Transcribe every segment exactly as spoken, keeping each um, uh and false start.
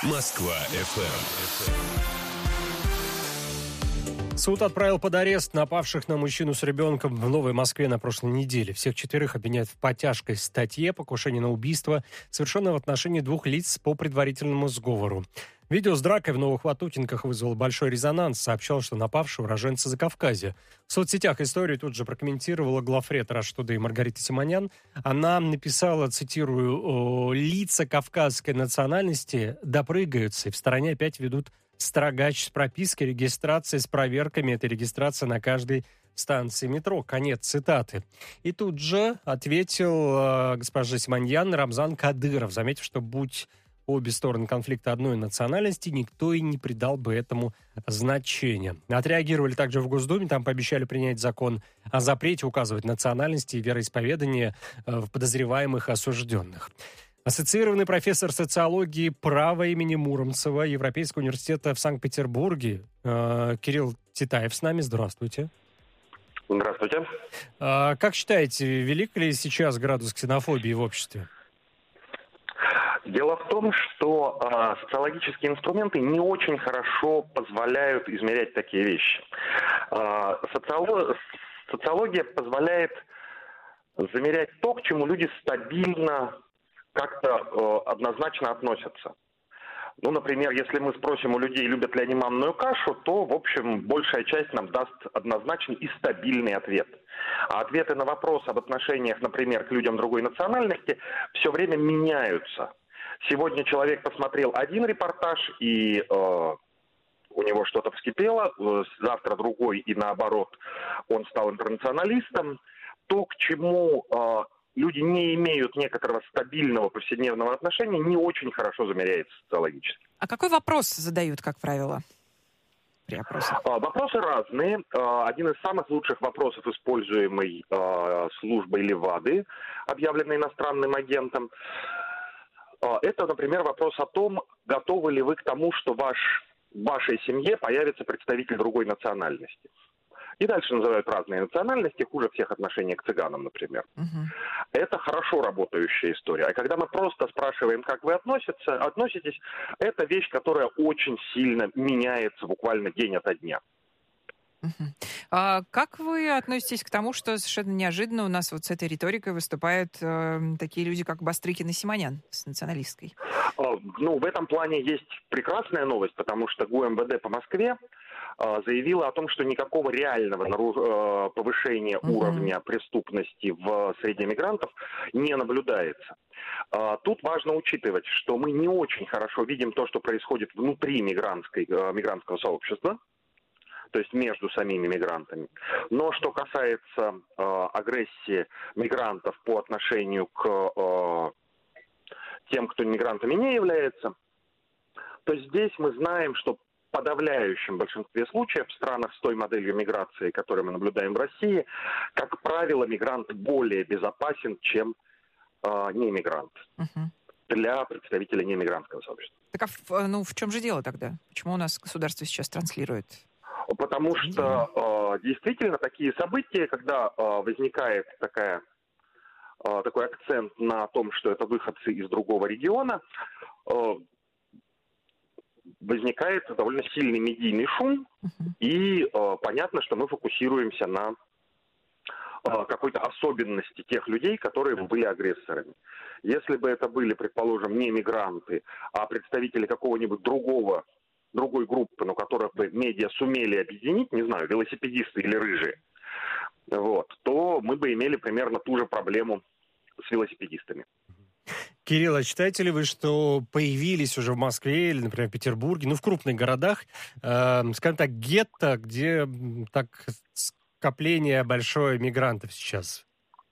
Москва-эф эм. Суд отправил под арест напавших на мужчину с ребенком в Новой Москве на прошлой неделе. Всех четверых обвиняют в по тяжкой статье покушение на убийство, совершенное в отношении двух лиц по предварительному сговору. Видео с дракой в Новых Ватутинках вызвало большой резонанс, сообщал, что напавший уроженец Закавказья. В соцсетях историю тут же прокомментировала главред Rush Today Маргарита Симонян. Она написала, цитирую, «Лица кавказской национальности допрыгаются и в стороне опять ведут строгач с пропиской, регистрацией, с проверками. Это регистрация на каждой станции метро». Конец цитаты. И тут же ответил э, госпожа Симоньян Рамзан Кадыров, заметив, что будь обе стороны конфликта одной национальности, никто и не придал бы этому значения. Отреагировали также в Госдуме, там пообещали принять закон о запрете указывать национальности и вероисповедания э, в подозреваемых и осужденных. Ассоциированный профессор социологии права имени Муромцева Европейского университета в Санкт-Петербурге э, Кирилл Титаев с нами. Здравствуйте. Здравствуйте. Э, как считаете, велик ли сейчас градус ксенофобии в обществе? Дело в том, что э, социологические инструменты не очень хорошо позволяют измерять такие вещи. Э, социолог... Социология позволяет замерять то, к чему люди стабильно как-то э, однозначно относятся. Ну, например, если мы спросим у людей, любят ли они манную кашу, то, в общем, большая часть нам даст однозначный и стабильный ответ. А ответы на вопрос об отношениях, например, к людям другой национальности, все время меняются. Сегодня человек посмотрел один репортаж, и э, у него что-то вскипело, э, завтра другой, и наоборот, он стал интернационалистом. То, к чему э, люди не имеют некоторого стабильного повседневного отношения, не очень хорошо замеряется социологически. А какой вопрос задают, как правило, при опросах? Э, вопросы разные. Э, один из самых лучших вопросов, используемый э, службой Левады, объявленной иностранным агентом, это, например, вопрос о том, готовы ли вы к тому, что ваш, в вашей семье появится представитель другой национальности. И дальше называют разные национальности, хуже всех отношения к цыганам, например. Uh-huh. Это хорошо работающая история. А когда мы просто спрашиваем, как вы относитесь, относитесь, это вещь, которая очень сильно меняется буквально день ото дня. Uh-huh. А как вы относитесь к тому, что совершенно неожиданно у нас вот с этой риторикой выступают э, такие люди, как Бастрыкин и Симонян с националисткой? Uh, ну, в этом плане есть прекрасная новость, потому что ГУМВД по Москве uh, заявила о том, что никакого реального наруж... uh, повышения uh-huh. уровня преступности в среде мигрантов не наблюдается. Uh, тут важно учитывать, что мы не очень хорошо видим то, что происходит внутри мигрантской, uh, мигрантского сообщества, то есть между самими мигрантами. Но что касается э, агрессии мигрантов по отношению к э, тем, кто мигрантами не является, то здесь мы знаем, что в подавляющем большинстве случаев в странах с той моделью миграции, которую мы наблюдаем в России, как правило, мигрант более безопасен, чем э, немигрант. Uh-huh. Для представителей немигрантского сообщества. Так а ну, в чем же дело тогда? Почему у нас государство сейчас транслирует? Потому что э, действительно такие события, когда э, возникает такая, э, такой акцент на том, что это выходцы из другого региона, э, возникает довольно сильный медийный шум, uh-huh. и э, понятно, что мы фокусируемся на э, какой-то особенности тех людей, которые были агрессорами. Если бы это были, предположим, не мигранты, а представители какого-нибудь другого другой группы, но которых бы медиа сумели объединить, не знаю, велосипедисты или рыжие, вот, то мы бы имели примерно ту же проблему с велосипедистами. Кирилл, а считаете ли вы, что появились уже в Москве или, например, в Петербурге, ну, в крупных городах, э, скажем так, гетто, где так скопление большое мигрантов сейчас?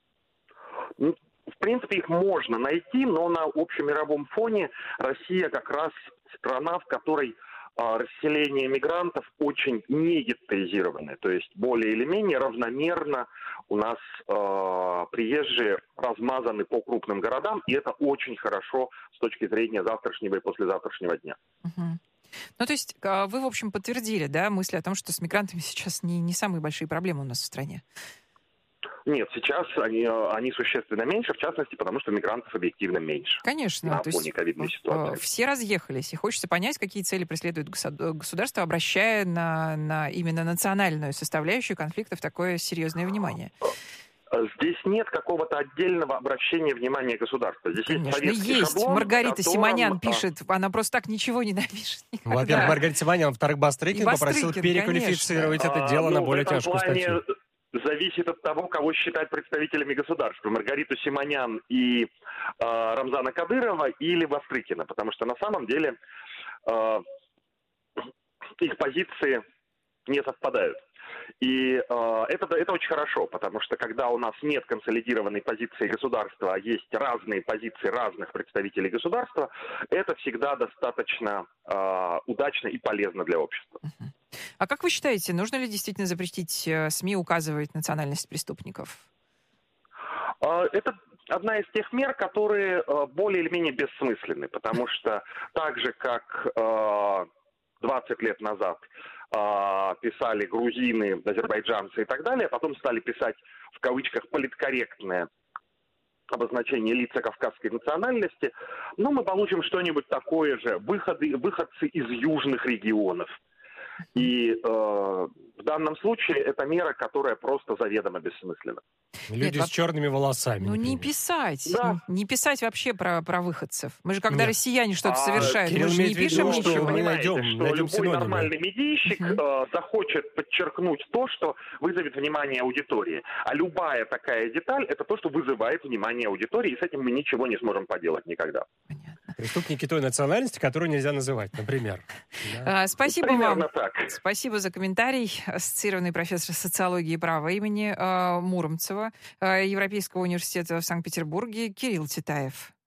Ну, в принципе, их можно найти, но на общемировом фоне Россия как раз страна, в которой расселение мигрантов очень не геттоизированное, то есть более или менее равномерно у нас э, приезжие размазаны по крупным городам, и это очень хорошо с точки зрения завтрашнего и послезавтрашнего дня. Угу. Ну, то есть вы, в общем, подтвердили, да, мысль о том, что с мигрантами сейчас не, не самые большие проблемы у нас в стране? Нет, сейчас они, они существенно меньше, в частности, потому что мигрантов объективно меньше. Конечно. На То фоне есть ковидной ситуации. все разъехались, и хочется понять, какие цели преследует государство, обращая на, на именно национальную составляющую конфликтов такое серьезное внимание. Здесь нет какого-то отдельного обращения внимания государства. Здесь Конечно, есть советский есть. шаблон, Маргарита которым... Симонян пишет, она просто так ничего не напишет. Никогда. Во-первых, Маргарита Симонян, во-вторых, Бастрыкин попросил Бастрыкин, переквалифицировать конечно. это дело а, на ну, более в этом тяжкую плане статью. Зависит от того, кого считать представителями государства. Маргариту Симонян и э, Рамзана Кадырова или Бастрыкина. Потому что на самом деле э, их позиции не совпадают. И э, это, это очень хорошо, потому что когда у нас нет консолидированной позиции государства, а есть разные позиции разных представителей государства, это всегда достаточно э, удачно и полезно для общества. А как вы считаете, нужно ли действительно запретить СМИ указывать национальность преступников? Э, это одна из тех мер, которые э, более или менее бессмысленны, потому что так же, как э, двадцать лет назад писали грузины, азербайджанцы и так далее, потом стали писать в кавычках политкорректное обозначение лица кавказской национальности, ну, мы получим что-нибудь такое же, выходы, выходцы из южных регионов. И э, в данном случае это мера, которая просто заведомо бессмысленна. Люди Нет, с черными волосами. Ну, например. не писать. Да. Не писать вообще про, про выходцев. Мы же, когда Нет. россияне что-то А, совершают, Кирилл мы же не имеет в виду, пишем что ничего. мы Понимаете, найдем- что найдем любой синонимы. нормальный медийщик Мгм. э, захочет подчеркнуть то, что вызовет внимание аудитории. А любая такая деталь – это то, что вызывает внимание аудитории, и с этим мы ничего не сможем поделать никогда. Понятно. Преступники той национальности, которую нельзя называть, например. Да. А, спасибо Примерно вам. так. Спасибо за комментарий. Ассоциированный профессор социологии и права имени э, Муромцева э, Европейского университета в Санкт-Петербурге Кирилл Титаев.